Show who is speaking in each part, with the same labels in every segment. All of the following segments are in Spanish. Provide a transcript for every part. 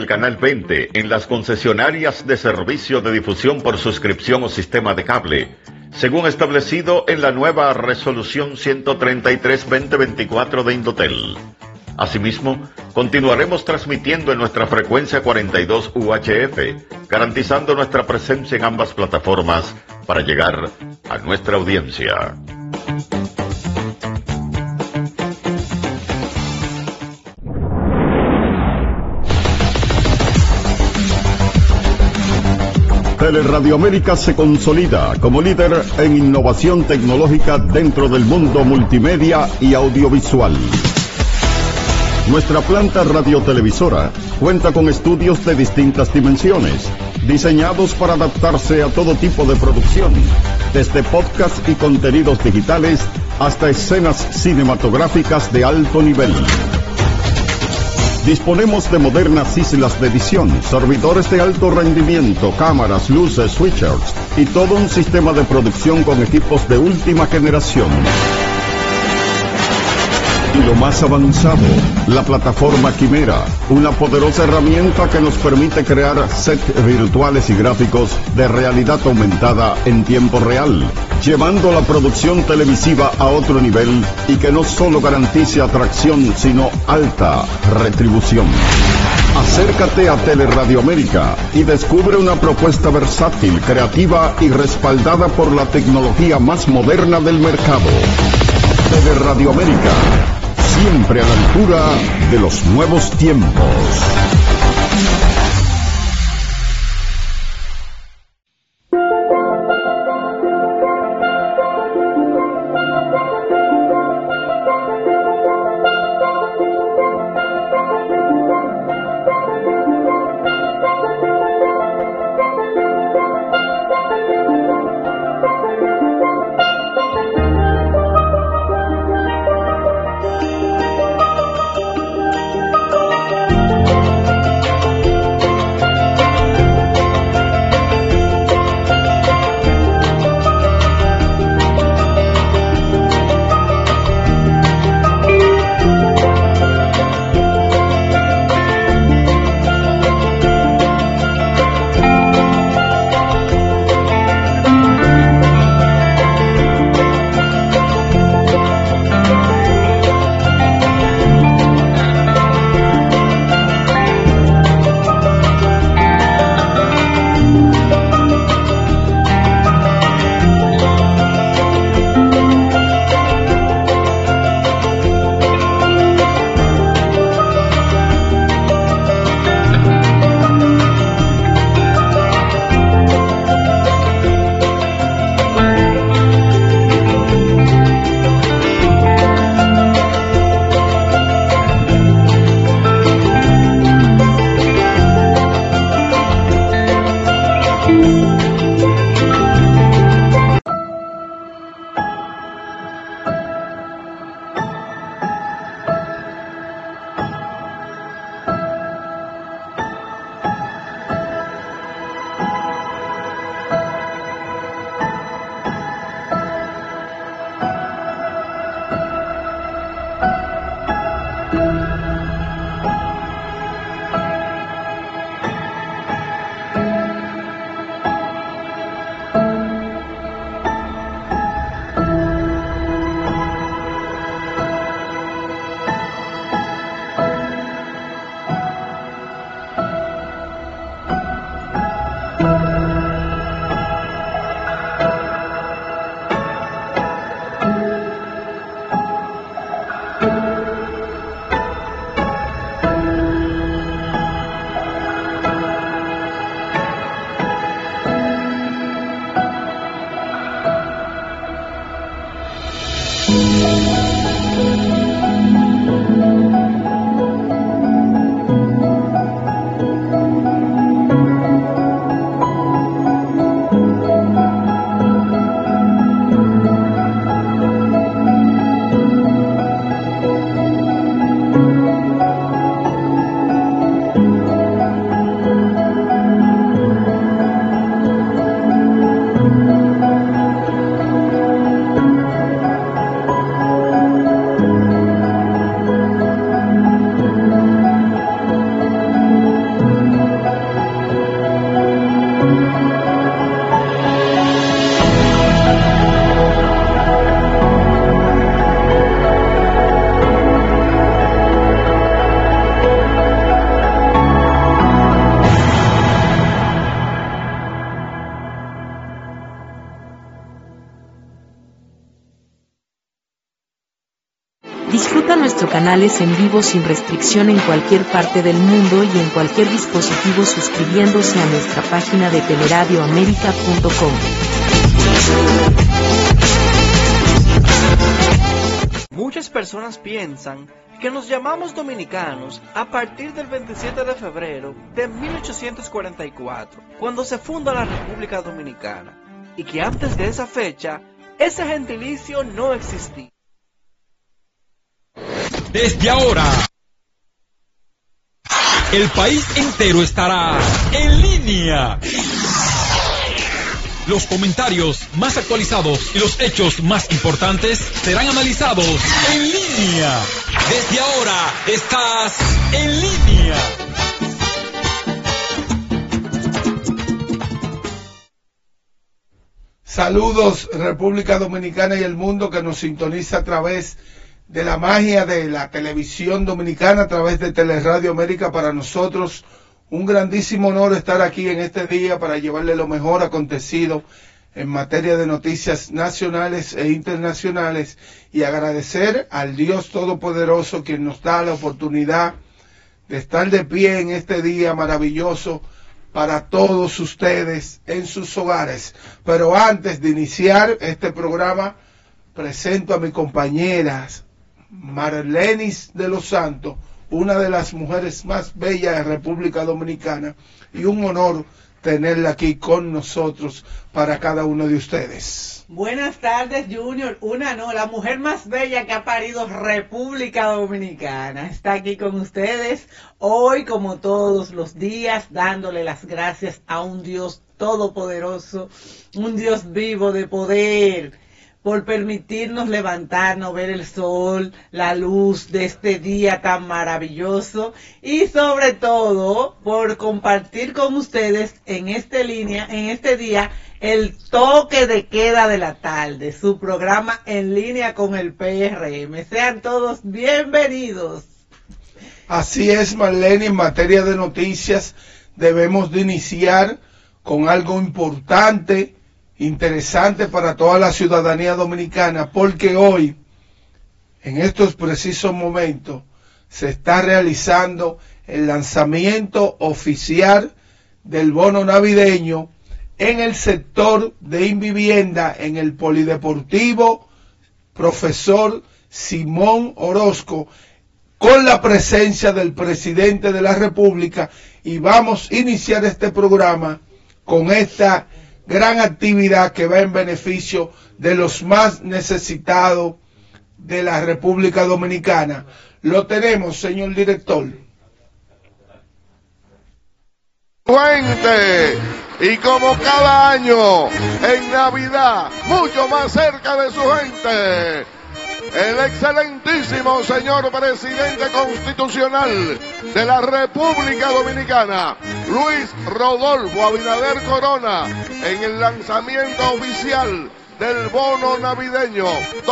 Speaker 1: El canal 20 en las concesionarias de servicio de difusión por suscripción o sistema de cable, según establecido en la nueva resolución 133-2024 de Indotel. Asimismo, continuaremos transmitiendo en nuestra frecuencia 42 UHF, garantizando nuestra presencia en ambas plataformas para llegar a nuestra audiencia.
Speaker 2: Teleradio América se consolida como líder en innovación tecnológica dentro del mundo multimedia y audiovisual. Nuestra planta radiotelevisora cuenta con estudios de distintas dimensiones, diseñados para adaptarse a todo tipo de producción, desde podcast y contenidos digitales hasta escenas cinematográficas de alto nivel. Disponemos de modernas islas de edición, servidores de alto rendimiento, cámaras, luces, switchers y todo un sistema de producción con equipos de última generación. Y lo más avanzado, la plataforma Quimera, una poderosa herramienta que nos permite crear sets virtuales y gráficos de realidad aumentada en tiempo real, llevando la producción televisiva a otro nivel y que no solo garantice atracción, sino alta retribución. Acércate a Teleradio América y descubre una propuesta versátil, creativa y respaldada por la tecnología más moderna del mercado. Teleradio América, siempre a la altura de los nuevos tiempos.
Speaker 3: canales en vivo sin restricción en cualquier parte del mundo y en cualquier dispositivo suscribiéndose a nuestra página de teleradioamerica.com.
Speaker 4: Muchas personas piensan que nos llamamos dominicanos a partir del 27 de febrero de 1844, cuando se funda la República Dominicana, y que antes de esa fecha, ese gentilicio no existía.
Speaker 5: Desde ahora, el país entero estará en línea. Los comentarios más actualizados y los hechos más importantes serán analizados en línea. Desde ahora estás en línea.
Speaker 6: Saludos, República Dominicana y el mundo que nos sintoniza a través de la magia de la televisión dominicana, a través de Teleradio América. Para nosotros un grandísimo honor estar aquí en este día para llevarle lo mejor acontecido en materia de noticias nacionales e internacionales, y agradecer al Dios Todopoderoso quien nos da la oportunidad de estar de pie en este día maravilloso para todos ustedes en sus hogares. Pero antes de iniciar este programa, presento a mi compañera Marlenis de los Santos, una de las mujeres más bellas de República Dominicana, y un honor tenerla aquí con nosotros para cada uno de ustedes.
Speaker 7: Buenas tardes, Junior. La mujer más bella que ha parido República Dominicana está aquí con ustedes hoy, como todos los días, dándole las gracias a un Dios todopoderoso, un Dios vivo de poder, por permitirnos levantarnos, ver el sol, la luz de este día tan maravilloso, y sobre todo por compartir con ustedes en este día el toque de queda de la tarde, su programa en línea con el PRM. Sean todos bienvenidos.
Speaker 6: Así es, Marlene, en materia de noticias debemos de iniciar con algo importante, interesante para toda la ciudadanía dominicana, porque hoy, en estos precisos momentos, se está realizando el lanzamiento oficial del bono navideño en el sector de Invivienda, en el Polideportivo Profesor Simón Orozco, con la presencia del presidente de la República, y vamos a iniciar este programa con esta gran actividad que va en beneficio de los más necesitados de la República Dominicana. Lo tenemos, señor director.
Speaker 8: Y como cada año, en Navidad, mucho más cerca de su gente, el excelentísimo señor presidente constitucional de la República Dominicana, Luis Rodolfo Abinader Corona, en el lanzamiento oficial del bono navideño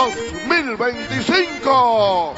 Speaker 8: 2025.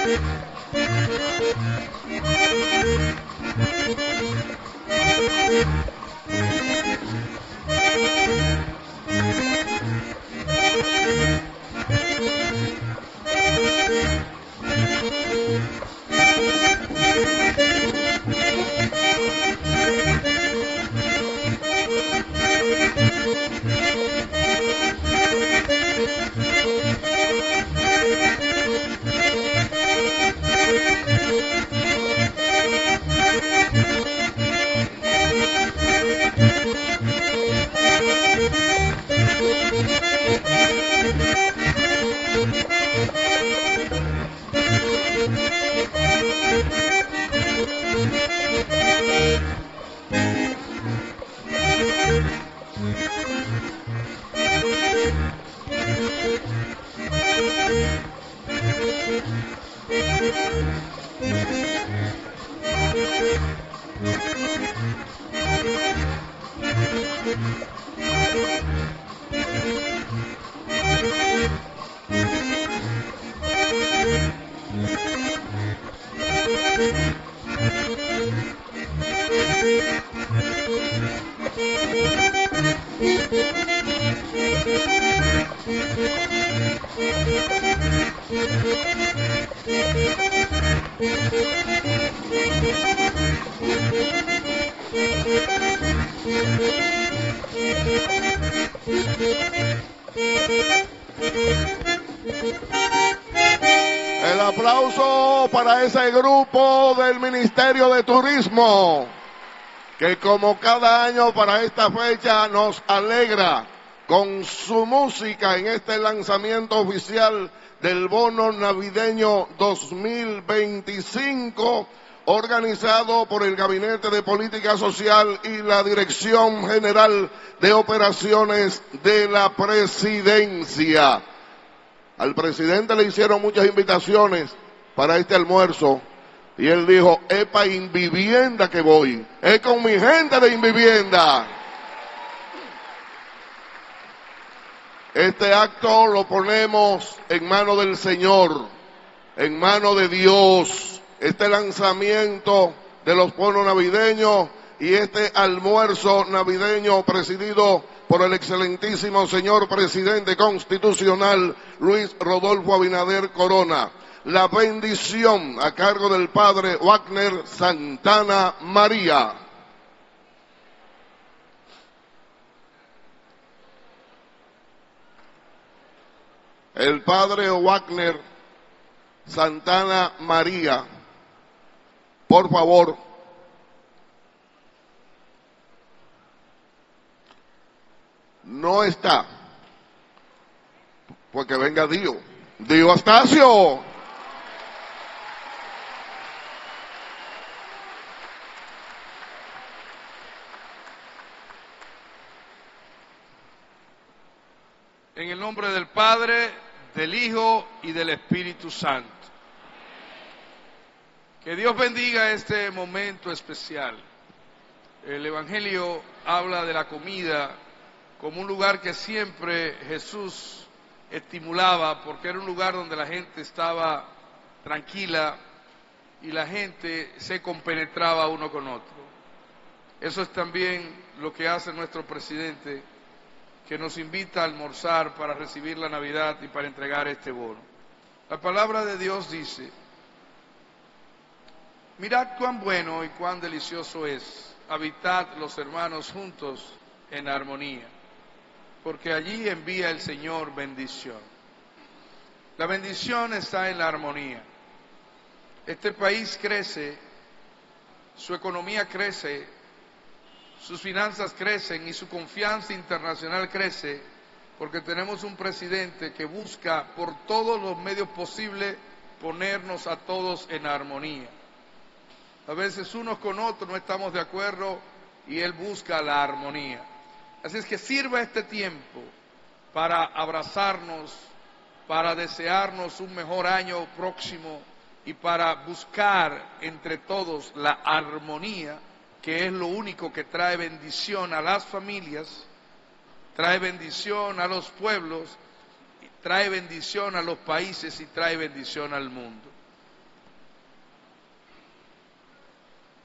Speaker 8: El aplauso para ese grupo del Ministerio de Turismo, que como cada año para esta fecha nos alegra con su música en este lanzamiento oficial del bono navideño 2025, organizado por el Gabinete de Política Social y la Dirección General de Operaciones de la Presidencia. Al presidente le hicieron muchas invitaciones para este almuerzo y él dijo, es para Invivienda que voy, es con mi gente de Invivienda. Este acto lo ponemos en manos del Señor, en manos de Dios. Este lanzamiento de los bonos navideños y este almuerzo navideño presidido por el excelentísimo señor presidente constitucional Luis Rodolfo Abinader Corona. La bendición a cargo del padre Wagner Santana María. El padre Wagner Santana María, por favor. No está. Porque venga Dio. Dio Astacio.
Speaker 9: En el nombre del Padre, del Hijo y del Espíritu Santo. Que Dios bendiga este momento especial. El Evangelio habla de la comida como un lugar que siempre Jesús estimulaba, porque era un lugar donde la gente estaba tranquila y la gente se compenetraba uno con otro. Eso es también lo que hace nuestro presidente, que nos invita a almorzar para recibir la Navidad y para entregar este bono. La palabra de Dios dice, mirad cuán bueno y cuán delicioso es habitar los hermanos juntos en armonía, porque allí envía el Señor bendición. La bendición está en la armonía. Este país crece, su economía crece, sus finanzas crecen y su confianza internacional crece, porque tenemos un presidente que busca por todos los medios posibles ponernos a todos en armonía. A veces unos con otros no estamos de acuerdo y él busca la armonía. Así es que sirva este tiempo para abrazarnos, para desearnos un mejor año próximo y para buscar entre todos la armonía, que es lo único que trae bendición a las familias, trae bendición a los pueblos, trae bendición a los países y trae bendición al mundo.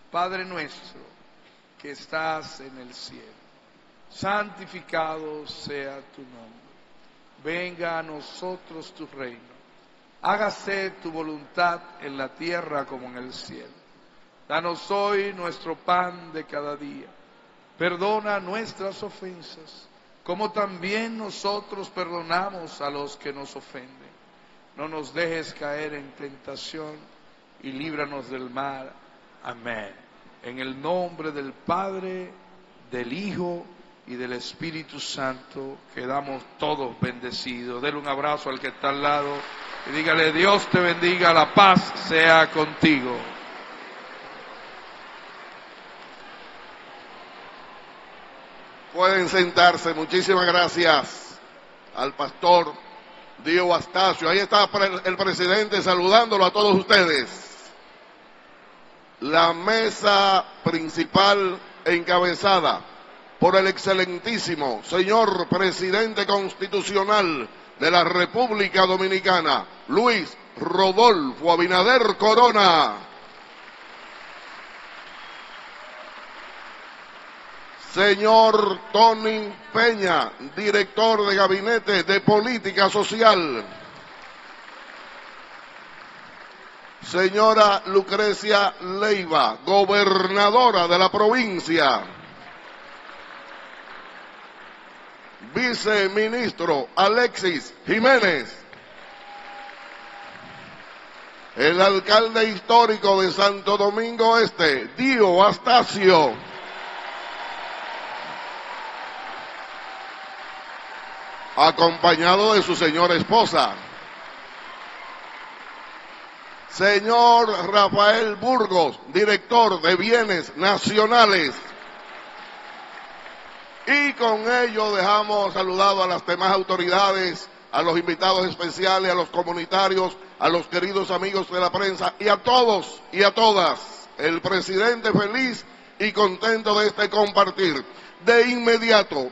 Speaker 9: Padre nuestro que estás en el cielo, santificado sea tu nombre. Venga a nosotros tu reino. Hágase tu voluntad en la tierra como en el cielo. Danos hoy nuestro pan de cada día. Perdona nuestras ofensas, como también nosotros perdonamos a los que nos ofenden. No nos dejes caer en tentación y líbranos del mal. Amén. En el nombre del Padre, del Hijo y del Espíritu Santo, quedamos todos bendecidos. Dele un abrazo al que está al lado y dígale: Dios te bendiga, la paz sea contigo.
Speaker 8: Pueden sentarse. Muchísimas gracias al pastor Dio Astacio. Ahí está el presidente saludándolo a todos ustedes. La mesa principal encabezada por el excelentísimo señor presidente constitucional de la República Dominicana, Luis Rodolfo Abinader Corona. Señor Tony Peña, director de Gabinete de Política Social. Señora Lucrecia Leiva, gobernadora de la provincia. Viceministro Alexis Jiménez. El alcalde histórico de Santo Domingo Este, Dio Astacio. Acompañado de su señora esposa. Señor Rafael Burgos, director de Bienes Nacionales. Y con ello dejamos saludado a las demás autoridades, a los invitados especiales, a los comunitarios, a los queridos amigos de la prensa y a todos y a todas. El presidente feliz y contento de este compartir. De inmediato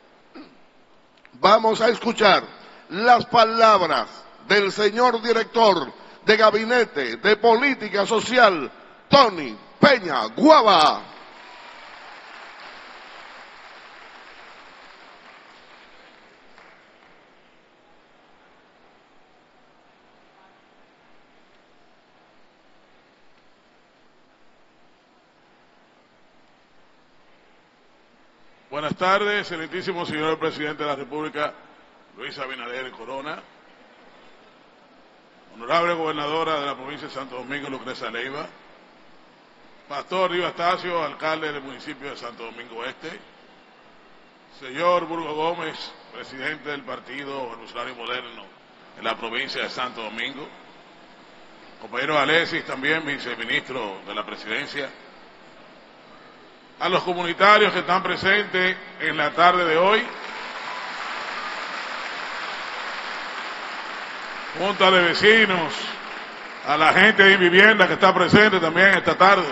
Speaker 8: vamos a escuchar las palabras del señor director de Gabinete de Política Social, Tony Peña Guava.
Speaker 10: Buenas tardes, excelentísimo señor presidente de la República, Luis Abinader Corona. Honorable gobernadora de la provincia de Santo Domingo, Lucrecia Leiva. Pastor Dio Astacio, alcalde del municipio de Santo Domingo Este. Señor Burgos Gómez, presidente del Partido Revolucionario Moderno en la provincia de Santo Domingo. Compañero Alexis, también viceministro de la presidencia. A los comunitarios que están presentes en la tarde de hoy. Junta de vecinos, a la gente de vivienda que está presente también esta tarde.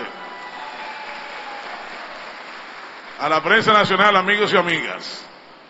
Speaker 10: A la prensa nacional, amigos y amigas.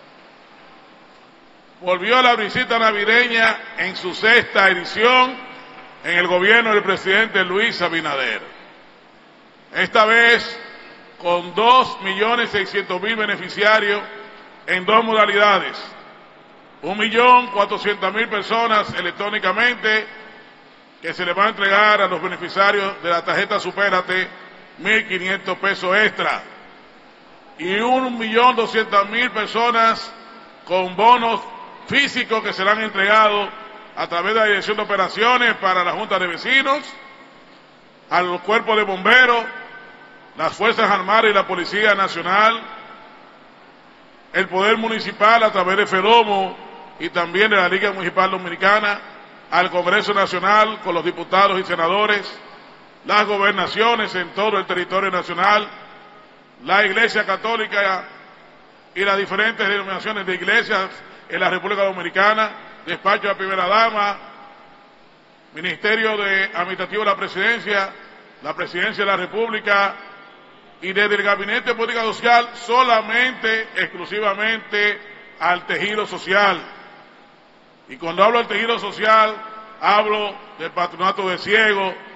Speaker 10: Volvió la visita navideña en su 6ª edición en el gobierno del presidente Luis Abinader. Esta vez con 2.600.000 beneficiarios en 2 modalidades. 1.400.000 personas electrónicamente que se le va a entregar a los beneficiarios de la tarjeta Supérate 1.500 pesos extra. Y 1.200.000 personas con bonos físicos que serán entregados a través de la Dirección de Operaciones para la Junta de Vecinos, a los cuerpos de bomberos, las Fuerzas Armadas y la Policía Nacional, el Poder Municipal a través de FEDOMO y también de la Liga Municipal Dominicana, al Congreso Nacional con los diputados y senadores, las gobernaciones en todo el territorio nacional, la Iglesia Católica y las diferentes denominaciones de iglesias en la República Dominicana, despacho de la Primera Dama, Ministerio de Administrativo de la Presidencia de la República, y desde el Gabinete de Política Social solamente, exclusivamente al tejido social. Y cuando hablo del tejido social, hablo del Patronato de Ciegos,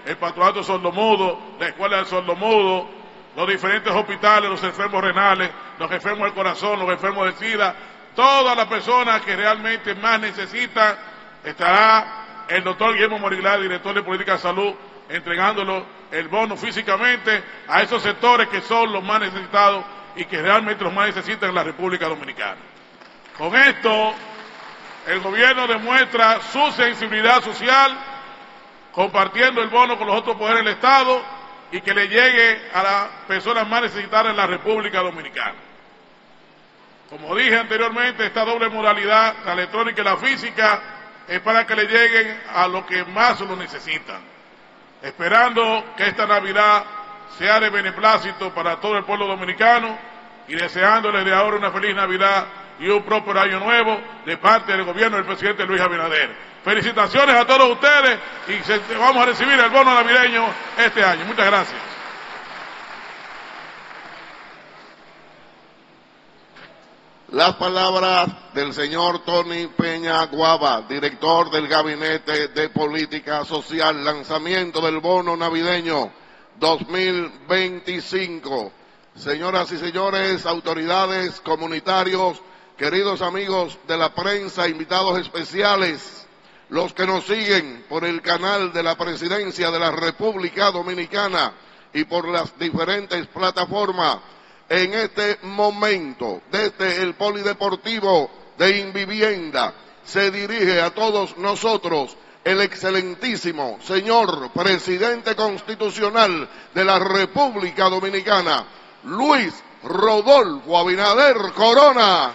Speaker 10: el patronato sordomudo, la escuela del sordomudo, los diferentes hospitales, los enfermos renales, los enfermos del corazón, los enfermos de SIDA, todas las personas que realmente más necesitan. Estará el doctor Guillermo Moriglá, director de Política de Salud, entregándolo el bono físicamente a esos sectores que son los más necesitados y que realmente los más necesitan en la República Dominicana. Con esto, el gobierno demuestra su sensibilidad social, compartiendo el bono con los otros poderes del Estado y que le llegue a las personas más necesitadas en la República Dominicana. Como dije anteriormente, esta doble modalidad, la electrónica y la física, es para que le lleguen a los que más lo necesitan. Esperando que esta Navidad sea de beneplácito para todo el pueblo dominicano y deseándoles de ahora una feliz Navidad y un próspero año nuevo de parte del gobierno del presidente Luis Abinader. Felicitaciones a todos ustedes y vamos a recibir el bono navideño este año. Muchas gracias.
Speaker 8: Las palabras del señor Tony Peña Guava, director del Gabinete de Política Social, lanzamiento del bono navideño 2025. Señoras y señores, autoridades, comunitarios, queridos amigos de la prensa, invitados especiales, los que nos siguen por el canal de la Presidencia de la República Dominicana y por las diferentes plataformas, en este momento, desde el Polideportivo de Invivienda, se dirige a todos nosotros el excelentísimo señor Presidente Constitucional de la República Dominicana, Luis Rodolfo Abinader Corona.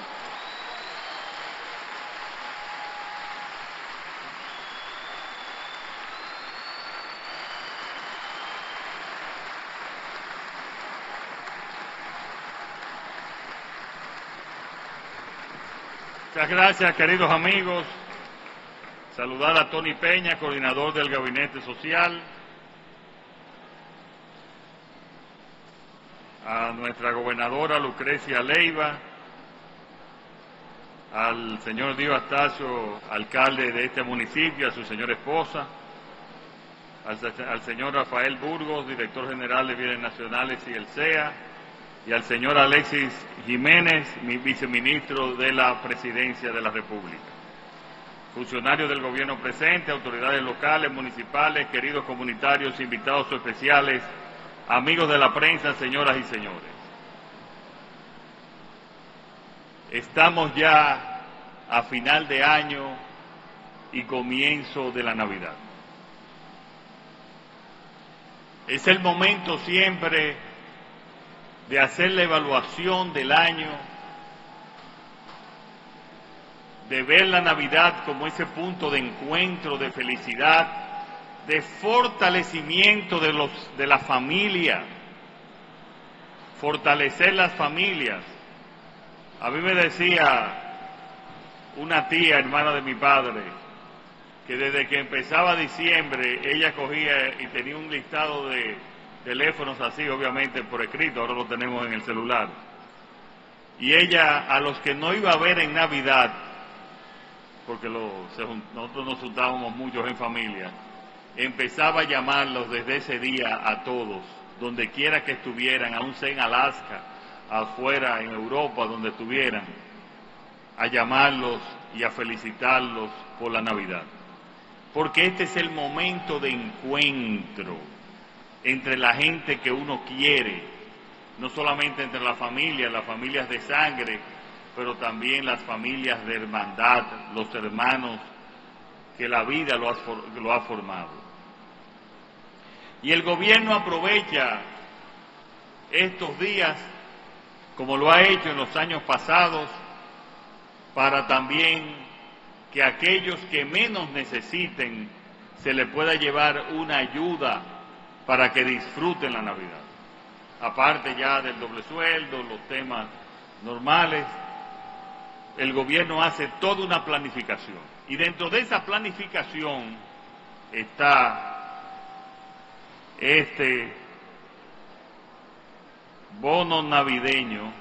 Speaker 11: Muchas gracias, queridos amigos. Saludar a Tony Peña, coordinador del Gabinete Social, a nuestra gobernadora Lucrecia Leiva, al señor Dio Astacio, alcalde de este municipio, a su señora esposa, al señor Rafael Burgos, director general de Bienes Nacionales y el CEA, y al señor Alexis Jiménez, mi viceministro de la Presidencia de la República. Funcionarios del gobierno presente, autoridades locales, municipales, queridos comunitarios, invitados especiales, amigos de la prensa, señoras y señores. Estamos ya a final de año y comienzo de la Navidad. Es el momento siempre de hacer la evaluación del año, de ver la Navidad como ese punto de encuentro, de felicidad, de fortalecimiento de la familia, fortalecer las familias. A mí me decía una tía, hermana de mi padre, que desde que empezaba diciembre, ella cogía y tenía un listado de teléfonos así, obviamente por escrito, ahora lo tenemos en el celular. Y ella, a los que no iba a ver en Navidad, porque nosotros nos juntábamos muchos en familia, empezaba a llamarlos desde ese día a todos, donde quiera que estuvieran, aún sea en Alaska, afuera, en Europa, donde estuvieran, a llamarlos y a felicitarlos por la Navidad. Porque este es el momento de encuentro entre la gente que uno quiere, no solamente entre las familias de sangre, pero también las familias de hermandad, los hermanos que la vida lo ha formado. Y el gobierno aprovecha estos días, como lo ha hecho en los años pasados, para también que aquellos que menos necesiten se les pueda llevar una ayuda para que disfruten la Navidad. Aparte ya del doble sueldo, los temas normales, el gobierno hace toda una planificación. Y dentro de esa planificación está este bono navideño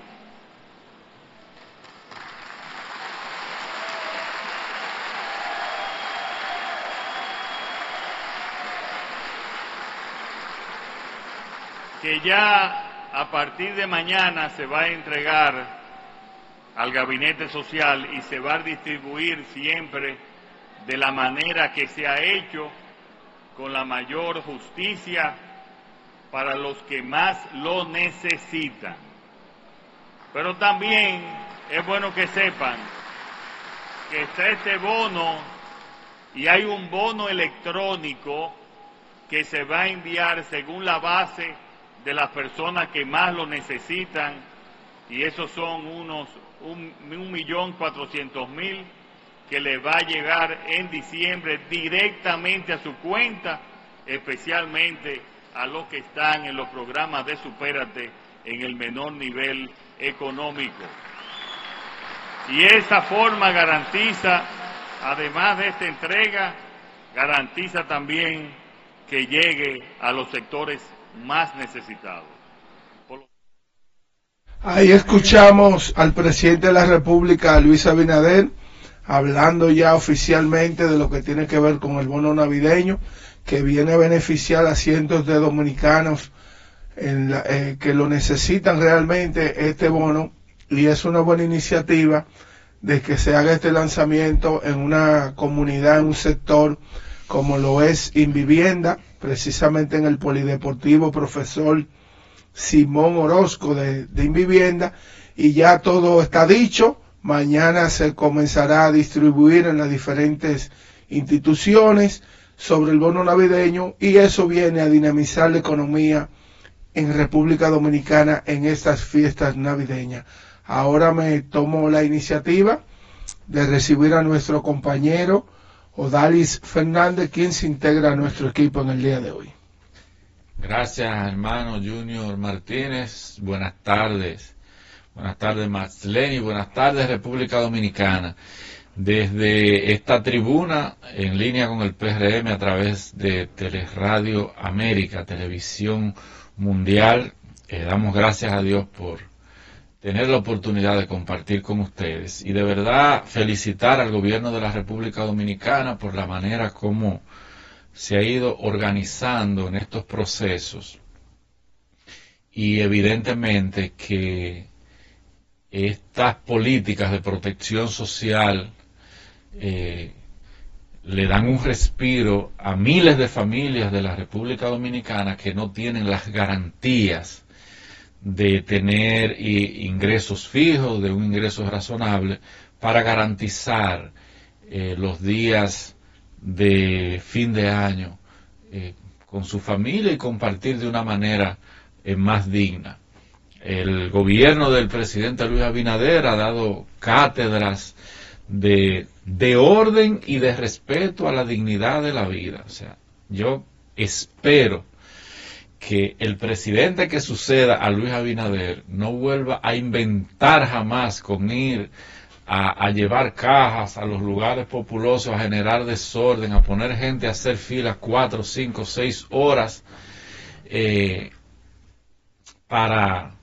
Speaker 11: que ya a partir de mañana se va a entregar al Gabinete Social y se va a distribuir siempre de la manera que se ha hecho, con la mayor justicia para los que más lo necesitan. Pero también es bueno que sepan que está este bono y hay un bono electrónico que se va a enviar según la base de las personas que más lo necesitan, y esos son unos 1.400.000 que le va a llegar en diciembre directamente a su cuenta, especialmente a los que están en los programas de Supérate en el menor nivel económico. Y esa forma garantiza, además de esta entrega, garantiza también que llegue a los sectores más necesitados.
Speaker 6: Ahí escuchamos al presidente de la República, Luis Abinader, hablando ya oficialmente de lo que tiene que ver con el bono navideño, que viene a beneficiar a cientos de dominicanos que lo necesitan realmente este bono, y es una buena iniciativa de que se haga este lanzamiento en una comunidad, en un sector como lo es Invivienda, precisamente en el Polideportivo Profesor Simón Orozco de Invivienda, y ya todo está dicho. Mañana se comenzará a distribuir en las diferentes instituciones sobre el bono navideño, y eso viene a dinamizar la economía en República Dominicana en estas fiestas navideñas. Ahora me tomo la iniciativa de recibir a nuestro compañero Odalis Fernández, quien se integra a nuestro equipo en el día de hoy.
Speaker 12: Gracias, hermano Junior Martínez. Buenas tardes. Buenas tardes, Marlene, y buenas tardes, República Dominicana. Desde esta tribuna, en línea con el PRM, a través de Teleradio América, Televisión Mundial, damos gracias a Dios por tener la oportunidad de compartir con ustedes. Y de verdad, felicitar al gobierno de la República Dominicana por la manera como se ha ido organizando en estos procesos. Y evidentemente que estas políticas de protección social le dan un respiro a miles de familias de la República Dominicana que no tienen las garantías de tener ingresos fijos, de un ingreso razonable, para garantizar los días de fin de año con su familia y compartir de una manera más digna. El gobierno del presidente Luis Abinader ha dado cátedras de orden y de respeto a la dignidad de la vida. O sea, yo espero que el presidente que suceda a Luis Abinader no vuelva a inventar jamás con ir a llevar cajas a los lugares populosos, a generar desorden, a poner gente a hacer filas 4, 5, 6 horas para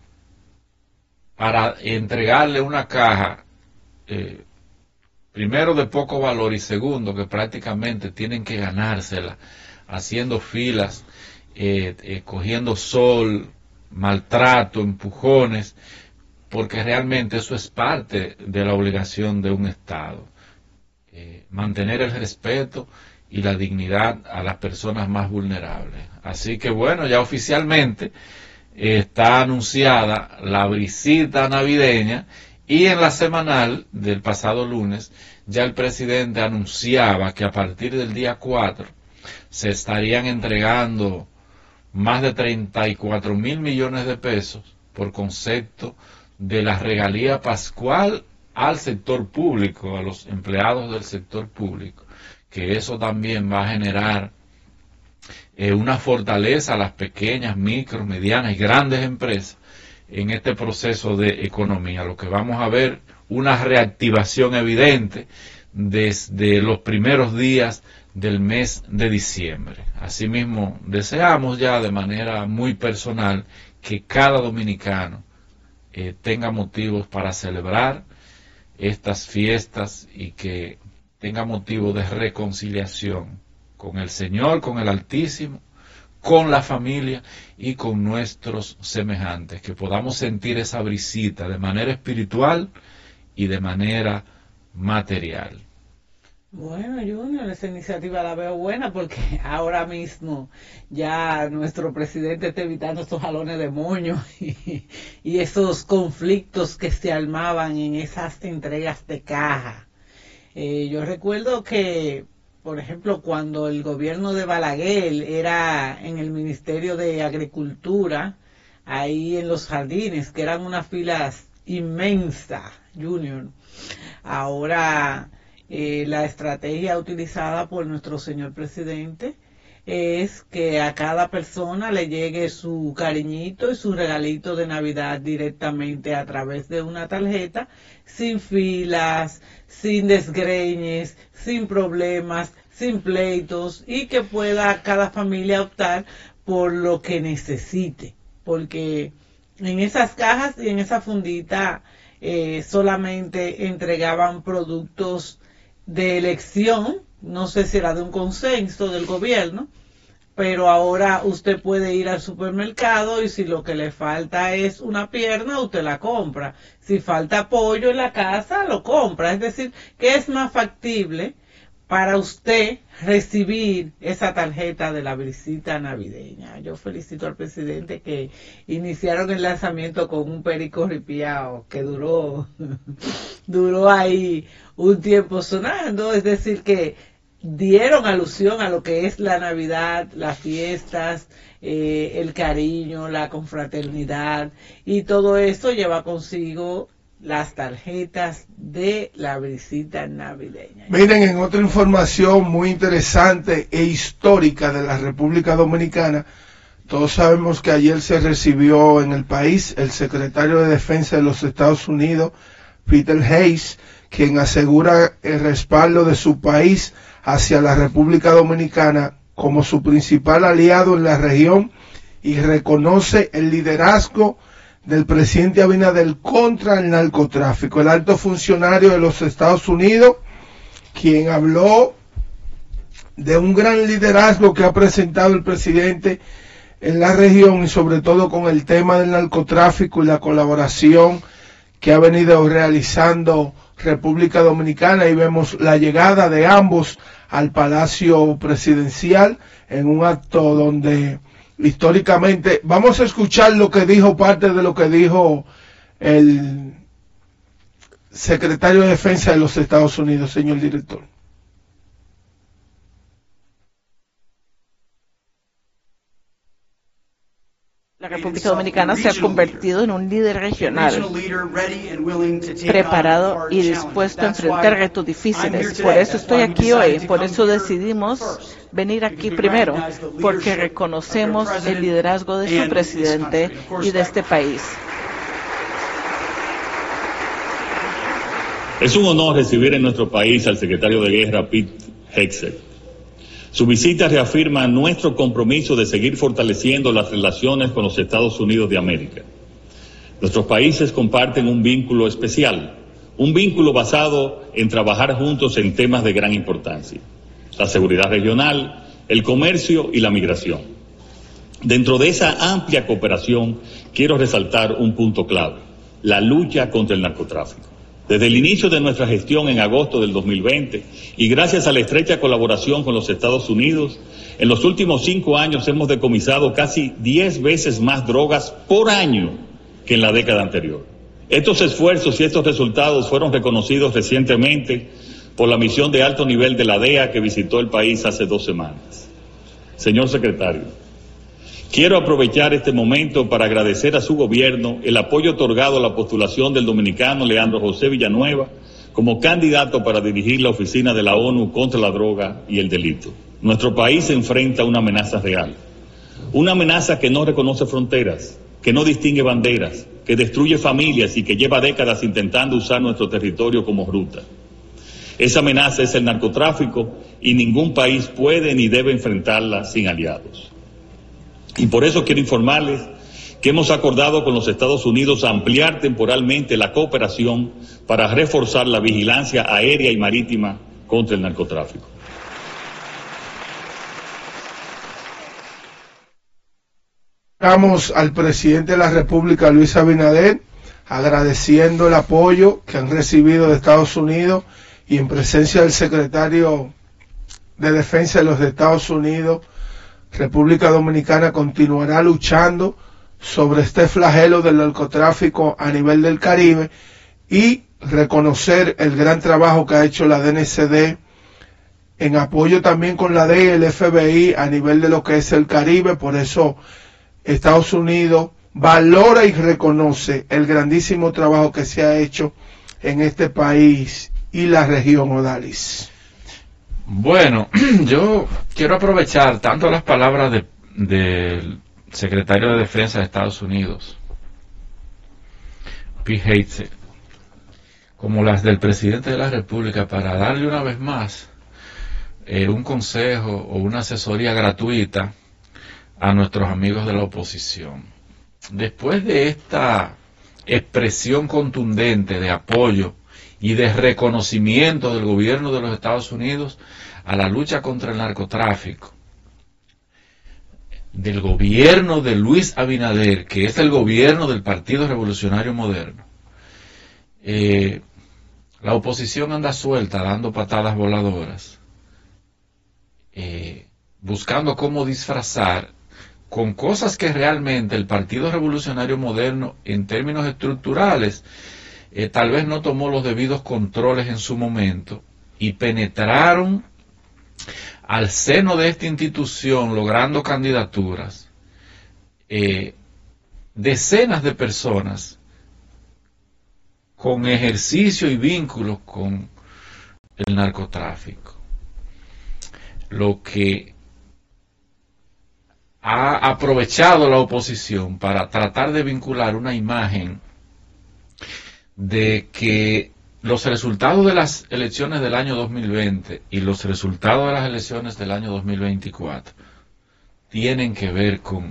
Speaker 12: entregarle una caja, primero de poco valor y segundo que prácticamente tienen que ganársela haciendo filas, cogiendo sol, maltrato, empujones, porque realmente eso es parte de la obligación de un Estado, mantener el respeto y la dignidad a las personas más vulnerables. Así que bueno, ya oficialmente está anunciada la visita navideña, y en la semanal del pasado lunes ya el presidente anunciaba que a partir del día 4 se estarían entregando más de 34.000 millones de pesos por concepto de la regalía pascual al sector público, a los empleados del sector público, que eso también va a generar una fortaleza a las pequeñas, micro, medianas y grandes empresas en este proceso de economía. Lo que vamos a ver, una reactivación evidente desde los primeros días del mes de diciembre. Asimismo, deseamos ya de manera muy personal que cada dominicano tenga motivos para celebrar estas fiestas y que tenga motivos de reconciliación con el Señor, con el Altísimo, con la familia y con nuestros semejantes, que podamos sentir esa brisita de manera espiritual y de manera material.
Speaker 7: Bueno, Junior, esa iniciativa la veo buena porque ahora mismo ya nuestro presidente está evitando estos jalones de moño y esos conflictos que se armaban en esas entregas de caja. Yo recuerdo que, por ejemplo, cuando el gobierno de Balaguer era en el Ministerio de Agricultura, ahí en los jardines, que eran unas filas inmensas, Junior, ahora la estrategia utilizada por nuestro señor presidente es que a cada persona le llegue su cariñito y su regalito de Navidad directamente a través de una tarjeta, sin filas, sin desgreñes, sin problemas, sin pleitos, y que pueda cada familia optar por lo que necesite, porque en esas cajas y en esa fundita solamente entregaban productos de elección, no sé si era de un consenso del gobierno, pero ahora usted puede ir al supermercado y si lo que le falta es una pierna, usted la compra. Si falta pollo en la casa, lo compra. Es decir, que es más factible para usted recibir esa tarjeta de la visita navideña. Yo felicito al presidente que iniciaron el lanzamiento con un perico ripiao que duró ahí un tiempo sonando, es decir que dieron alusión a lo que es la Navidad, las fiestas, el cariño, la confraternidad, y todo esto lleva consigo las tarjetas de la visita navideña.
Speaker 6: Miren, en otra información muy interesante e histórica de la República Dominicana, todos sabemos que ayer se recibió en el país el secretario de Defensa de los Estados Unidos, Peter Hayes, quien asegura el respaldo de su país hacia la República Dominicana como su principal aliado en la región y reconoce el liderazgo del presidente Abinader contra el narcotráfico. El alto funcionario de los Estados Unidos, quien habló de un gran liderazgo que ha presentado el presidente en la región y sobre todo con el tema del narcotráfico y la colaboración que ha venido realizando República Dominicana, y vemos la llegada de ambos al Palacio Presidencial en un acto donde históricamente, vamos a escuchar lo que dijo, parte de lo que dijo el secretario de Defensa de los Estados Unidos, señor director.
Speaker 13: La República Dominicana se ha convertido en un líder regional, preparado y dispuesto a enfrentar retos difíciles. Por eso estoy aquí hoy, por eso decidimos venir aquí primero, porque reconocemos el liderazgo de su presidente y de este país.
Speaker 14: Es un honor recibir en nuestro país al secretario de Guerra, Pete Hegseth. Su visita reafirma nuestro compromiso de seguir fortaleciendo las relaciones con los Estados Unidos de América. Nuestros países comparten un vínculo especial, un vínculo basado en trabajar juntos en temas de gran importancia: la seguridad regional, el comercio y la migración. Dentro de esa amplia cooperación, quiero resaltar un punto clave: la lucha contra el narcotráfico. Desde el inicio de nuestra gestión en agosto del 2020 y gracias a la estrecha colaboración con los Estados Unidos, en los últimos 5 años hemos decomisado casi 10 veces más drogas por año que en la década anterior. Estos esfuerzos y estos resultados fueron reconocidos recientemente por la misión de alto nivel de la DEA que visitó el país hace 2 semanas. Señor secretario, quiero aprovechar este momento para agradecer a su gobierno el apoyo otorgado a la postulación del dominicano Leandro José Villanueva como candidato para dirigir la Oficina de la ONU contra la Droga y el Delito. Nuestro país se enfrenta a una amenaza real, una amenaza que no reconoce fronteras, que no distingue banderas, que destruye familias y que lleva décadas intentando usar nuestro territorio como ruta. Esa amenaza es el narcotráfico y ningún país puede ni debe enfrentarla sin aliados. Y por eso quiero informarles que hemos acordado con los Estados Unidos ampliar temporalmente la cooperación para reforzar la vigilancia aérea y marítima contra el narcotráfico.
Speaker 6: Vamos al presidente de la República, Luis Abinader, agradeciendo el apoyo que han recibido de Estados Unidos y en presencia del secretario de Defensa de los Estados Unidos. República Dominicana continuará luchando sobre este flagelo del narcotráfico a nivel del Caribe y reconocer el gran trabajo que ha hecho la DNCD en apoyo también con la DEA y el FBI a nivel de lo que es el Caribe. Por eso Estados Unidos valora y reconoce el grandísimo trabajo que se ha hecho en este país y la región, Odalis.
Speaker 12: Bueno, yo quiero aprovechar tanto las palabras del secretario de Defensa de Estados Unidos, Pete Hegseth, como las del presidente de la República, para darle una vez más un consejo o una asesoría gratuita a nuestros amigos de la oposición. Después de esta expresión contundente de apoyo y de reconocimiento del gobierno de los Estados Unidos a la lucha contra el narcotráfico, del gobierno de Luis Abinader, que es el gobierno del Partido Revolucionario Moderno, la oposición anda suelta, dando patadas voladoras, buscando cómo disfrazar con cosas que realmente el Partido Revolucionario Moderno, en términos estructurales, tal vez no tomó los debidos controles en su momento y penetraron al seno de esta institución, logrando candidaturas, decenas de personas con ejercicio y vínculos con el narcotráfico, lo que ha aprovechado la oposición para tratar de vincular una imagen de que los resultados de las elecciones del año 2020 y los resultados de las elecciones del año 2024 tienen que ver con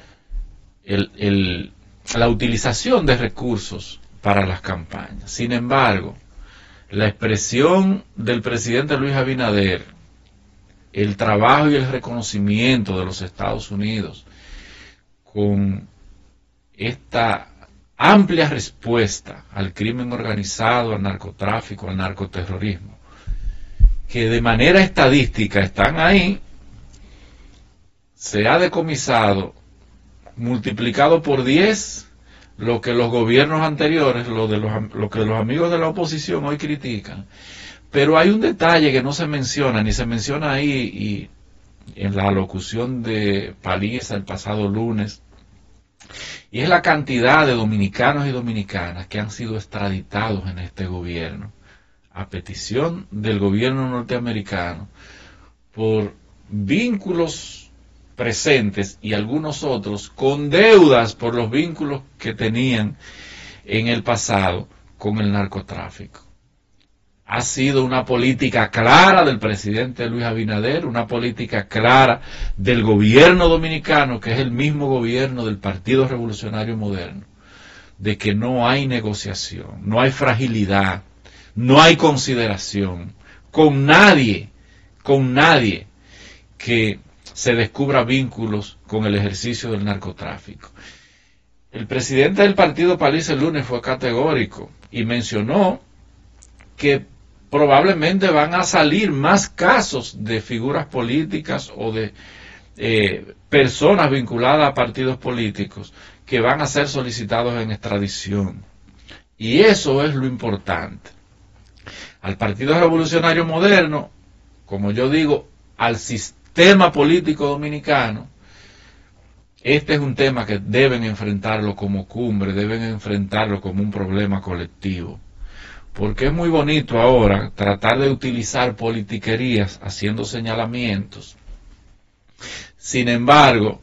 Speaker 12: la utilización de recursos para las campañas. Sin embargo, la expresión del presidente Luis Abinader, el trabajo y el reconocimiento de los Estados Unidos con esta amplia respuesta al crimen organizado, al narcotráfico, al narcoterrorismo, que de manera estadística están ahí, se ha decomisado, multiplicado por 10 lo que los gobiernos anteriores, lo que los amigos de la oposición hoy critican. Pero hay un detalle que no se menciona, ni se menciona ahí, y en la alocución de Paliza el pasado lunes, y es la cantidad de dominicanos y dominicanas que han sido extraditados en este gobierno, a petición del gobierno norteamericano, por vínculos presentes y algunos otros con deudas por los vínculos que tenían en el pasado con el narcotráfico. Ha sido una política clara del presidente Luis Abinader, una política clara del gobierno dominicano, que es el mismo gobierno del Partido Revolucionario Moderno, de que no hay negociación, no hay fragilidad, no hay consideración con nadie que se descubra vínculos con el ejercicio del narcotráfico. El presidente del partido Paliza el lunes fue categórico y mencionó que probablemente van a salir más casos de figuras políticas o de personas vinculadas a partidos políticos que van a ser solicitados en extradición. Y eso es lo importante. Al Partido Revolucionario Moderno, como yo digo, al sistema político dominicano, este es un tema que deben enfrentarlo como cumbre, deben enfrentarlo como un problema colectivo. Porque es muy bonito ahora tratar de utilizar politiquerías haciendo señalamientos. Sin embargo,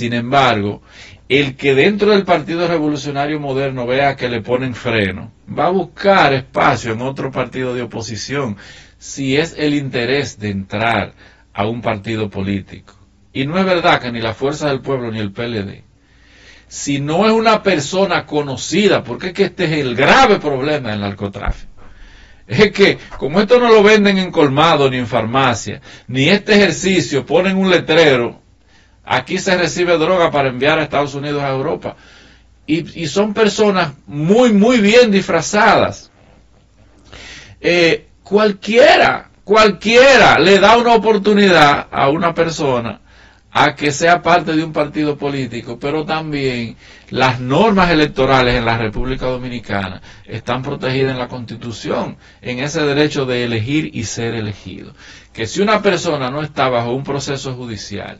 Speaker 12: el que dentro del Partido Revolucionario Moderno vea que le ponen freno, va a buscar espacio en otro partido de oposición, si es el interés de entrar a un partido político. Y no es verdad que ni la Fuerza del Pueblo ni el PLD, si no es una persona conocida, porque es que este es el grave problema del narcotráfico. Es que, como esto no lo venden en colmado ni en farmacia, ni este ejercicio ponen un letrero Aquí se recibe droga para enviar a Estados Unidos a Europa. Y son personas muy, muy bien disfrazadas. Cualquiera le da una oportunidad a una persona a que sea parte de un partido político, pero también las normas electorales en la República Dominicana están protegidas en la Constitución, en ese derecho de elegir y ser elegido. Que si una persona no está bajo un proceso judicial,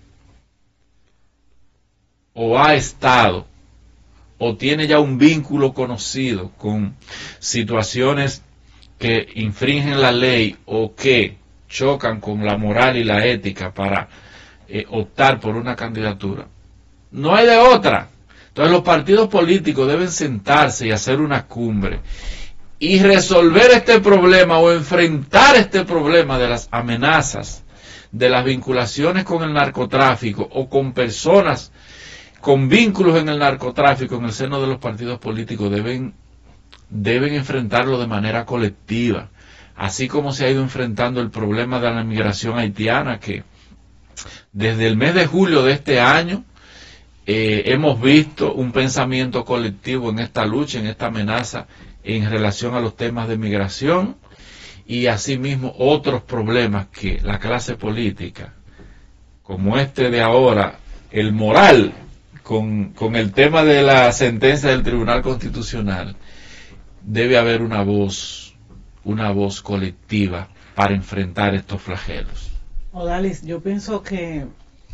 Speaker 12: o ha estado, o tiene ya un vínculo conocido con situaciones que infringen la ley o que chocan con la moral y la ética para optar por una candidatura, no hay de otra. Entonces los partidos políticos deben sentarse y hacer una cumbre y resolver este problema o enfrentar este problema de las amenazas, de las vinculaciones con el narcotráfico o con personas con vínculos en el narcotráfico en el seno de los partidos políticos. Deben enfrentarlo de manera colectiva, así como se ha ido enfrentando el problema de la migración haitiana, que desde el mes de julio de este año hemos visto un pensamiento colectivo en esta lucha, en esta amenaza en relación a los temas de migración, y asimismo otros problemas que la clase política, como este de ahora, el moral, con el tema de la sentencia del Tribunal Constitucional, debe haber una voz colectiva para enfrentar estos flagelos.
Speaker 7: Odalis, yo pienso que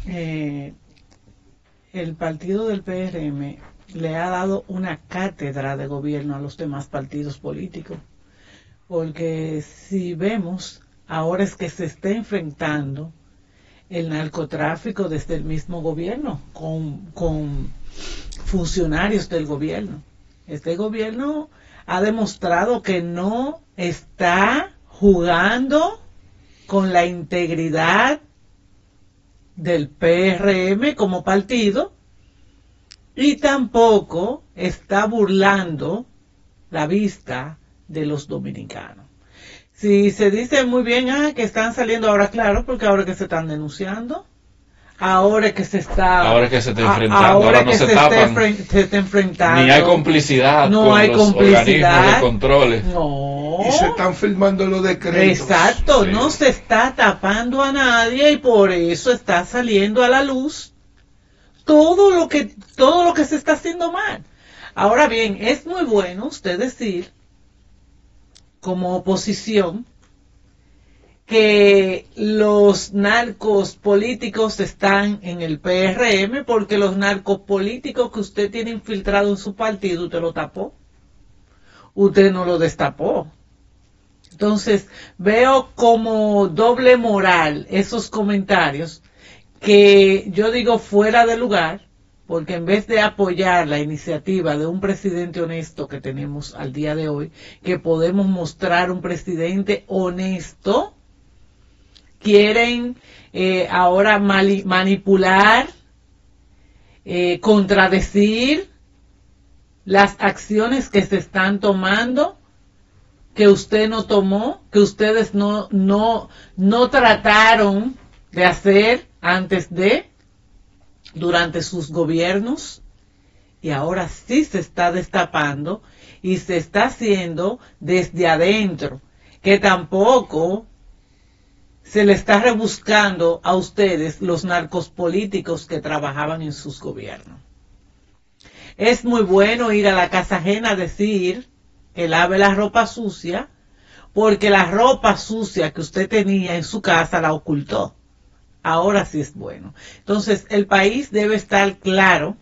Speaker 7: el partido del PRM le ha dado una cátedra de gobierno a los demás partidos políticos, porque si vemos, ahora es que se está enfrentando el narcotráfico desde el mismo gobierno, con funcionarios del gobierno. Este gobierno ha demostrado que no está jugando con la integridad del PRM como partido, y tampoco está burlando la vista de los dominicanos. Si se dice muy bien que están saliendo ahora, claro, porque ahora que se están denunciando, ahora que se está enfrentando, ahora no se tapan, se está enfrentando,
Speaker 12: ni hay complicidad,
Speaker 7: no hay
Speaker 12: los organismos de controles.
Speaker 7: No.
Speaker 6: Y se están firmando los decretos.
Speaker 7: Exacto, sí. No se está tapando a nadie, y por eso está saliendo a la luz todo lo que se está haciendo mal. Ahora bien, es muy bueno usted decir, como oposición, que los narcos políticos están en el PRM, porque los narcos políticos que usted tiene infiltrado en su partido, usted lo tapó, usted no lo destapó. Entonces veo como doble moral esos comentarios, que yo digo fuera de lugar, porque en vez de apoyar la iniciativa de un presidente honesto que tenemos al día de hoy, que podemos mostrar un presidente honesto, quieren ahora manipular, contradecir las acciones que se están tomando, que usted no tomó, que ustedes no trataron de hacer antes de, durante sus gobiernos, y ahora sí se está destapando y se está haciendo desde adentro, que tampoco se le está rebuscando a ustedes los narcos políticos que trabajaban en sus gobiernos. Es muy bueno ir a la casa ajena a decir que lave la ropa sucia, porque la ropa sucia que usted tenía en su casa la ocultó. Ahora sí es bueno. Entonces, el país debe estar claro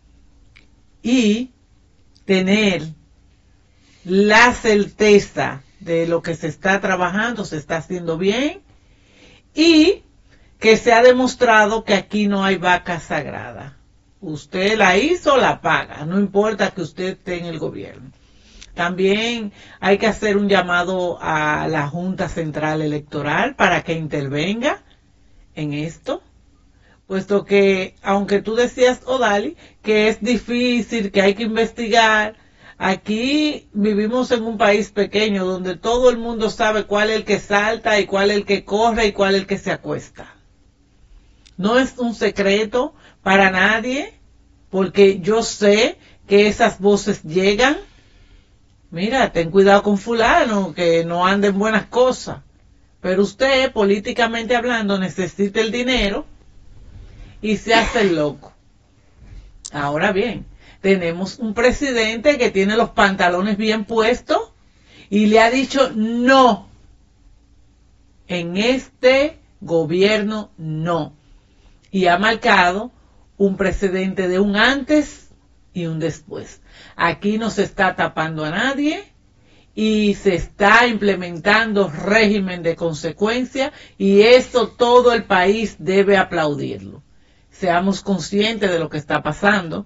Speaker 7: y tener la certeza de lo que se está trabajando, se está haciendo bien, y que se ha demostrado que aquí no hay vaca sagrada. Usted la hizo, la paga, no importa que usted esté en el gobierno. También hay que hacer un llamado a la Junta Central Electoral para que intervenga en esto, puesto que, aunque tú decías, Odali, que es difícil, que hay que investigar, aquí vivimos en un país pequeño donde todo el mundo sabe cuál es el que salta y cuál es el que corre y cuál es el que se acuesta. No es un secreto para nadie, porque yo sé que esas voces llegan. Mira, ten cuidado con fulano, que no anden buenas cosas. Pero usted, políticamente hablando, necesita el dinero y se hace el loco. Ahora bien, tenemos un presidente que tiene los pantalones bien puestos y le ha dicho no. En este gobierno no. Y ha marcado un precedente de un antes y un después. Aquí no se está tapando a nadie y se está implementando régimen de consecuencia, y eso todo el país debe aplaudirlo. Seamos conscientes de lo que está pasando.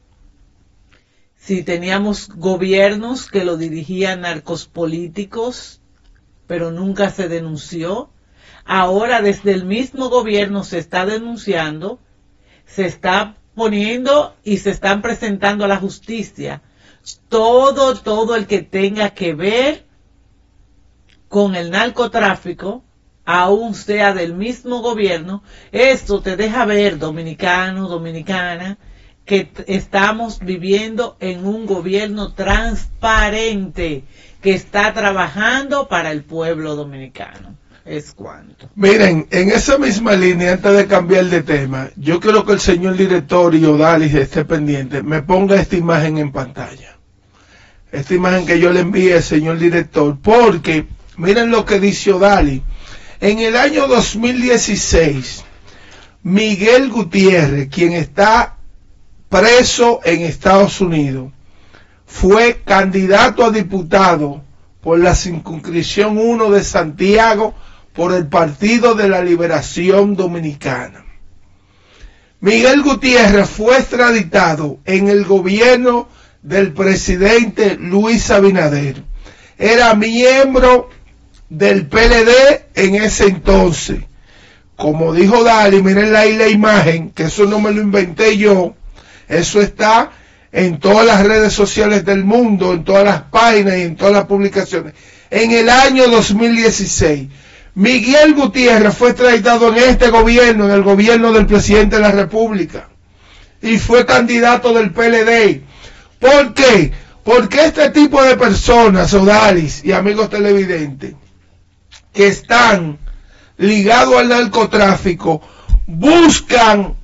Speaker 7: Si teníamos gobiernos que lo dirigían narcos políticos, pero nunca se denunció, ahora desde el mismo gobierno se está denunciando, se está poniendo y se están presentando a la justicia todo el que tenga que ver con el narcotráfico, aún sea del mismo gobierno. Esto te deja ver, dominicano, dominicana, que estamos viviendo en un gobierno transparente que está trabajando para el pueblo dominicano. Es cuanto.
Speaker 6: Miren, en esa misma línea, antes de cambiar de tema, yo quiero que el señor director y Odalis esté pendiente, me ponga esta imagen en pantalla. Esta imagen que yo le envié al señor director, porque miren lo que dice Odalis. En el año 2016, Miguel Gutiérrez, quien está preso en Estados Unidos, fue candidato a diputado por la circunscripción 1 de Santiago por el Partido de la Liberación Dominicana. Miguel Gutiérrez fue extraditado en el gobierno del presidente Luis Abinader. Era miembro del PLD en ese entonces. Como dijo Dali, miren ahí la imagen, que eso no me lo inventé yo, eso está en todas las redes sociales del mundo, en todas las páginas y en todas las publicaciones. En el año 2016, Miguel Gutiérrez fue extraditado en este gobierno, en el gobierno del presidente de la República, y fue candidato del PLD. ¿Por qué? Porque este tipo de personas, Odalis y amigos televidentes, que están ligados al narcotráfico, buscan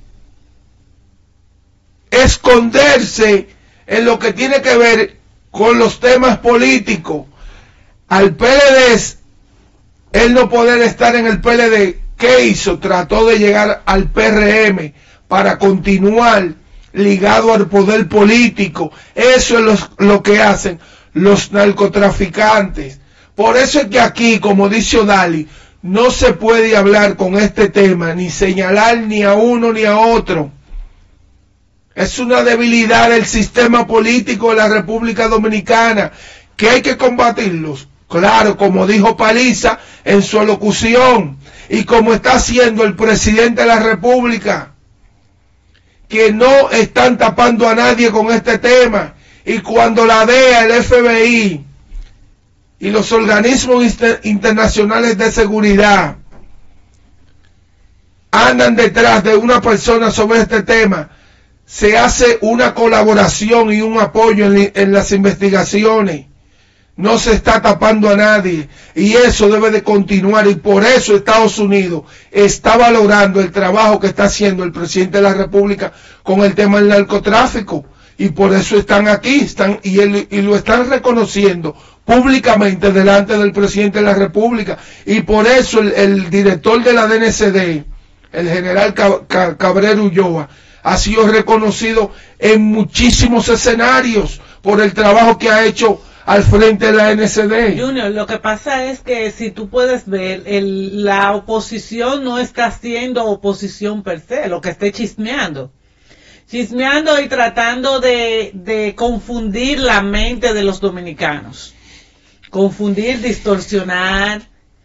Speaker 6: esconderse en lo que tiene que ver con los temas políticos. Al PLD, él no poder estar en el PLD, ¿qué hizo? Trató de llegar al PRM para continuar ligado al poder político. Eso es lo que hacen los narcotraficantes. Por eso es que aquí, como dice Odali, no se puede hablar con este tema, ni señalar ni a uno ni a otro. Es una debilidad del sistema político de la República Dominicana, que hay que combatirlos. Claro, como dijo Paliza en su alocución, y como está haciendo el presidente de la República, que no están tapando a nadie con este tema. Y cuando la DEA, el FBI y los organismos internacionales de seguridad andan detrás de una persona sobre este tema, se hace una colaboración y un apoyo en las investigaciones. No se está tapando a nadie, y eso debe de continuar, y por eso Estados Unidos está valorando el trabajo que está haciendo el presidente de la República con el tema del narcotráfico, y por eso están aquí, y lo están reconociendo públicamente delante del presidente de la República, y por eso el director de la DNCD, el general Cabrera Ulloa, ha sido reconocido en muchísimos escenarios por el trabajo que ha hecho al frente de la NCD.
Speaker 7: Junior, lo que pasa es que si tú puedes ver, la oposición no está haciendo oposición per se, lo que esté chismeando y tratando de confundir la mente de los dominicanos, confundir, distorsionar,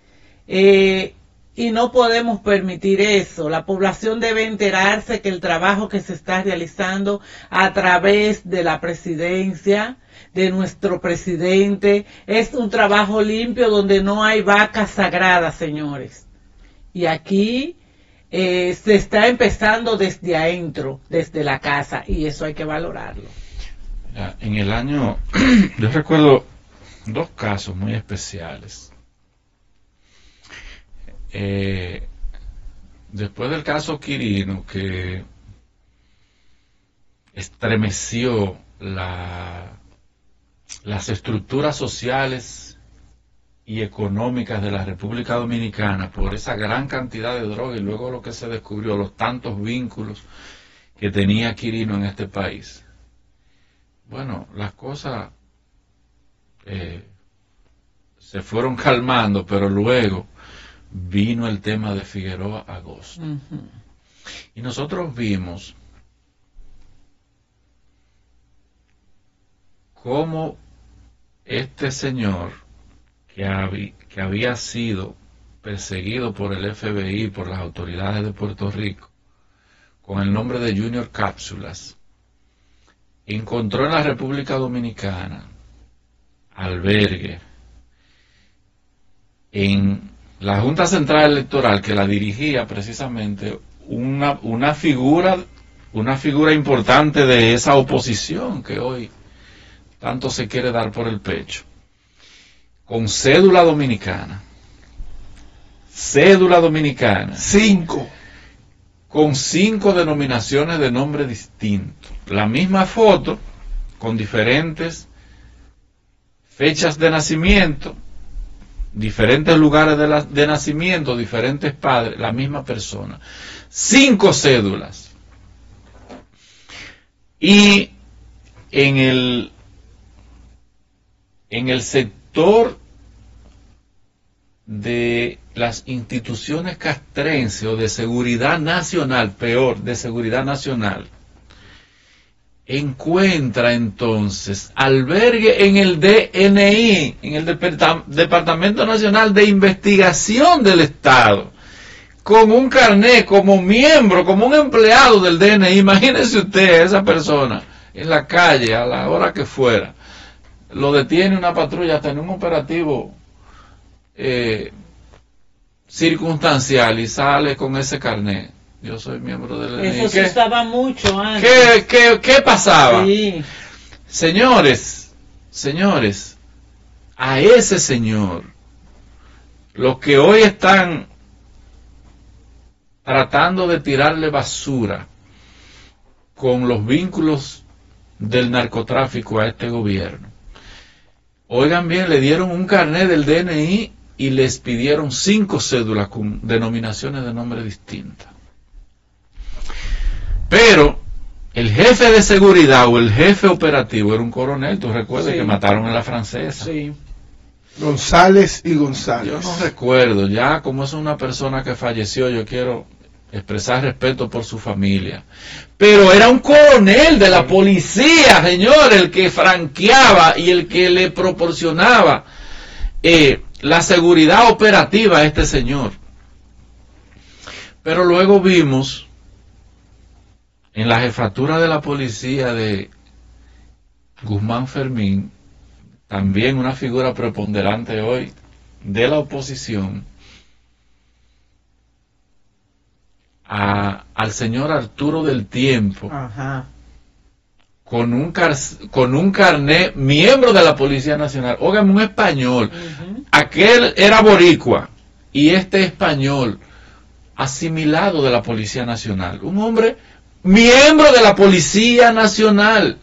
Speaker 7: y no podemos permitir eso. La población debe enterarse que el trabajo que se está realizando a través de la presidencia, de nuestro presidente, es un trabajo limpio donde no hay vacas sagradas, señores. Y aquí se está empezando desde adentro, desde la casa, y eso hay que valorarlo.
Speaker 12: En el año, yo recuerdo dos casos muy especiales. Después del caso Quirino, que estremeció las estructuras sociales y económicas de la República Dominicana por esa gran cantidad de droga, y luego lo que se descubrió, los tantos vínculos que tenía Quirino en este país. Bueno, las cosas se fueron calmando, pero luego vino el tema de Figueroa Agosto. Y nosotros vimos cómo este señor que había sido perseguido por el FBI, por las autoridades de Puerto Rico, con el nombre de Junior Cápsulas, encontró en la República Dominicana albergue en la Junta Central Electoral, que la dirigía precisamente una figura importante de esa oposición que hoy tanto se quiere dar por el pecho, con cédula dominicana, 5, con 5 denominaciones de nombre distinto, la misma foto con diferentes fechas de nacimiento, diferentes lugares de nacimiento, diferentes padres, la misma persona, 5 cédulas. Y en el sector de las instituciones castrenses o de seguridad nacional, peor, de seguridad nacional, encuentra entonces albergue en el DNI, en el Departamento Nacional de Investigación del Estado, con un carnet como miembro, como un empleado del DNI. Imagínese usted a esa persona en la calle a la hora que fuera, lo detiene una patrulla hasta en un operativo circunstancial y sale con ese carnet. Yo soy miembro del DNI.
Speaker 7: Eso se usaba mucho antes.
Speaker 12: ¿Qué pasaba?
Speaker 7: Sí.
Speaker 12: Señores, a ese señor, los que hoy están tratando de tirarle basura con los vínculos del narcotráfico a este gobierno, oigan bien, le dieron un carnet del DNI y les pidieron 5 cédulas con denominaciones de nombre distintas. Pero el jefe de seguridad o el jefe operativo era un coronel, tú recuerdas, sí, que mataron a la francesa.
Speaker 6: Sí. González y González.
Speaker 12: Yo no recuerdo, ya como es una persona que falleció, yo quiero expresar respeto por su familia. Pero era un coronel de la policía, señor, el que franqueaba y el que le proporcionaba la seguridad operativa a este señor. Pero luego vimos en la jefatura de la policía de Guzmán Fermín, también una figura preponderante hoy de la oposición, al señor Arturo del Tiempo,
Speaker 7: ajá,
Speaker 12: con un carnet, miembro de la Policía Nacional. Óigame, un español. Aquel era boricua y este español, asimilado de la Policía Nacional. Un hombre miembro de la Policía Nacional.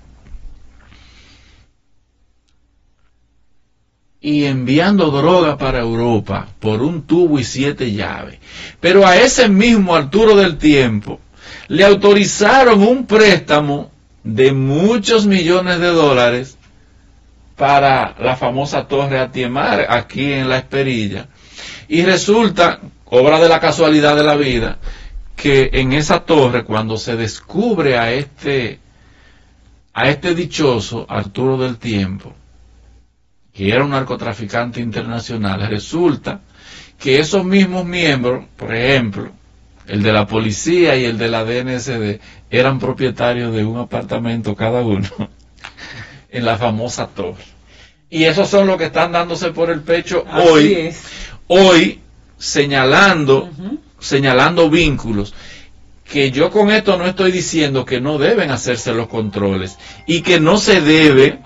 Speaker 12: Y enviando droga para Europa por un tubo y 7 llaves. Pero a ese mismo Arturo del Tiempo le autorizaron un préstamo de muchos millones de dólares para la famosa Torre Atiemar aquí en La Esperilla. Y resulta, obra de la casualidad de la vida, que en esa torre, cuando se descubre a este dichoso Arturo del Tiempo, que era un narcotraficante internacional, resulta que esos mismos miembros, por ejemplo, el de la policía y el de la DNCD, eran propietarios de un apartamento cada uno en la famosa torre. Y esos son los que están dándose por el pecho hoy señalando señalando vínculos, que yo con esto no estoy diciendo que no deben hacerse los controles y que no se le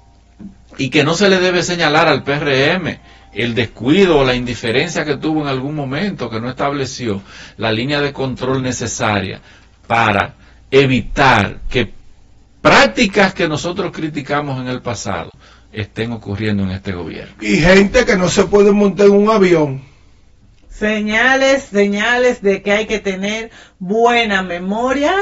Speaker 12: debe señalar al PRM el descuido o la indiferencia que tuvo en algún momento, que no estableció la línea de control necesaria para evitar que prácticas que nosotros criticamos en el pasado estén ocurriendo en este gobierno.
Speaker 6: Y gente que no se puede montar en un avión.
Speaker 7: Señales de que hay que tener buena memoria,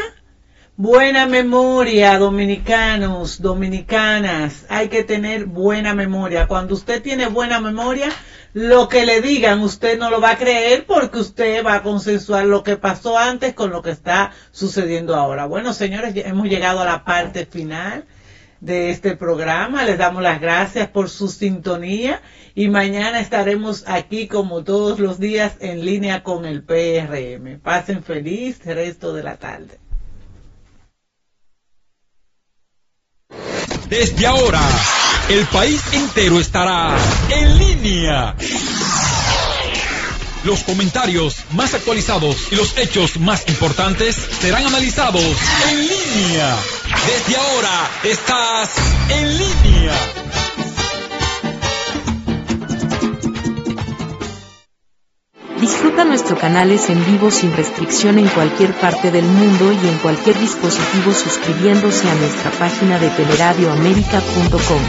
Speaker 7: dominicanos, dominicanas, hay que tener buena memoria. Cuando usted tiene buena memoria, lo que le digan usted no lo va a creer, porque usted va a consensuar lo que pasó antes con lo que está sucediendo ahora. Bueno, señores, hemos llegado a la parte final de este programa. Les damos las gracias por su sintonía y mañana estaremos aquí como todos los días en línea con el PRM. Pasen feliz resto de la tarde.
Speaker 5: Desde ahora, el país entero estará en línea. Los comentarios más actualizados y los hechos más importantes serán analizados en línea. Desde ahora estás en línea.
Speaker 3: Disfruta nuestros canales en vivo sin restricción en cualquier parte del mundo y en cualquier dispositivo suscribiéndose a nuestra página de teleradioamerica.com.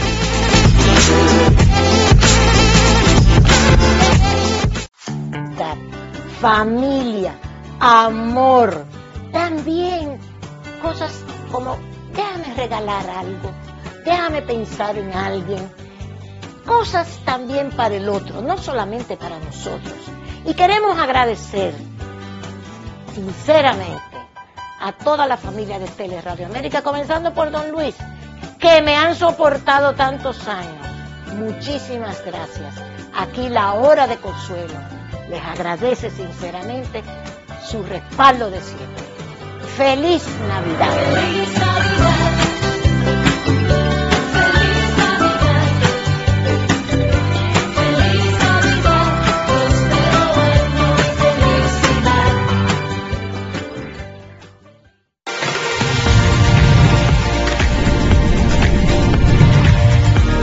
Speaker 15: Familia, amor, también cosas como déjame regalar algo, déjame pensar en alguien, cosas también para el otro, no solamente para nosotros. Y queremos agradecer sinceramente a toda la familia de Teleradio América, comenzando por don Luis, que me han soportado tantos años. Muchísimas gracias. Aquí la hora de consuelo les agradece sinceramente su respaldo de siempre. ¡Feliz Navidad! ¡Feliz Navidad!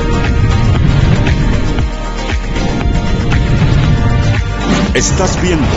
Speaker 2: Estás viendo